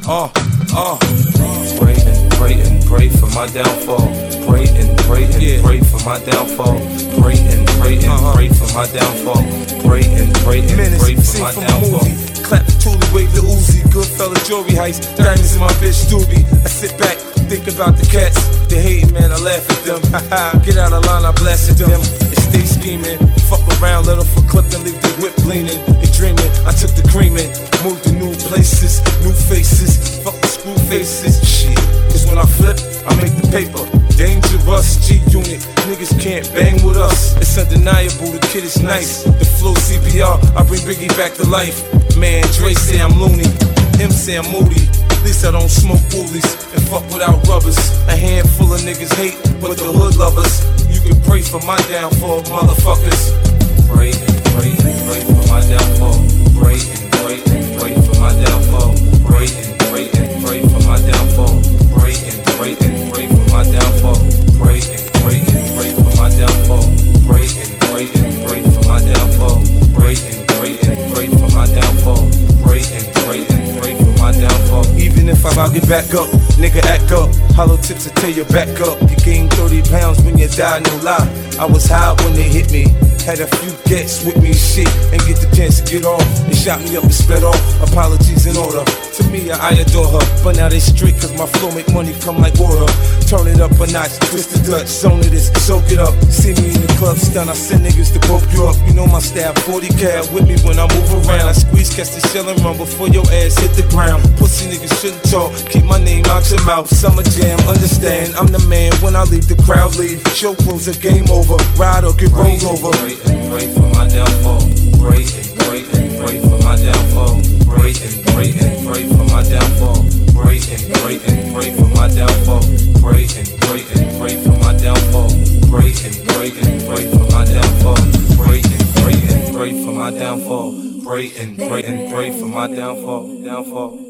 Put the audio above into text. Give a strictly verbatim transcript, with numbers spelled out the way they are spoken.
Uh, uh. Pray and pray and pray for my downfall. Pray and pray and yeah. pray for my downfall. Pray and pray and uh-huh. pray for my downfall. Pray and pray and Menace, pray for my downfall. Clap the Thule, wave the Uzi, Goodfella jewelry heist, diamonds in my bitch doobie. I sit back, think about the cats. They hate, man, I laugh at them. Get out of line, I blast at them. And stay scheming, fuck around, let off a clip and leave the whip leaning. They dreaming, I took the creaming, moved to new places, new faces, fuck the screw faces. Shit, cause when I flip, I make the paper. Dangerous G-Unit, niggas can't bang with us. It's undeniable, the kid is nice. The flow C P R, I bring Biggie back to life. Man, Dre say I'm loony, him say I'm moody. At least I don't smoke woolies and fuck without rubbers. A handful of niggas hate, but the hood lovers. You can pray for my downfall, motherfuckers. Pray and pray and pray for my downfall. Pray and pray and pray for my downfall. Pray and pray and pray for my downfall. Pray and pray and pray for my downfall. Pray and pray and pray for my downfall. Pray and pray and pray for my downfall. Pray and pray and pray for my downfall. Pray and pray and pray for my downfall. Even if I'll get back up, nigga act up. Hollow tips will tear your back up. You gain thirty pounds when you die, no lie. I was high when they hit me. Had a few gets with me, shit, and get the chance to get off. They shot me up and sped off. Apologies in order. To me, I adore her, but now they strict cause my flow make money come like water. Turn it up a notch, twist the Dutch, zone it is, soak it up. See me in the club, stun, I send niggas to poke you up. You know my style, forty cal with me when I move around. I squeeze, catch the shell and run before your ass hit the ground. Pussy niggas shouldn't talk, keep my name out your mouth. Summer jam, understand, I'm the man when I leave the crowd leave. Show close a game over, ride or get rolled over. Pray and pray for my downfall. Pray and pray and pray for my downfall. Pray and pray and pray for my downfall. Pray and pray and pray for my downfall. Pray and pray and pray for my downfall. Pray and pray and pray for my downfall. Pray and pray and pray for my downfall. Pray and pray and pray for my downfall. Downfall.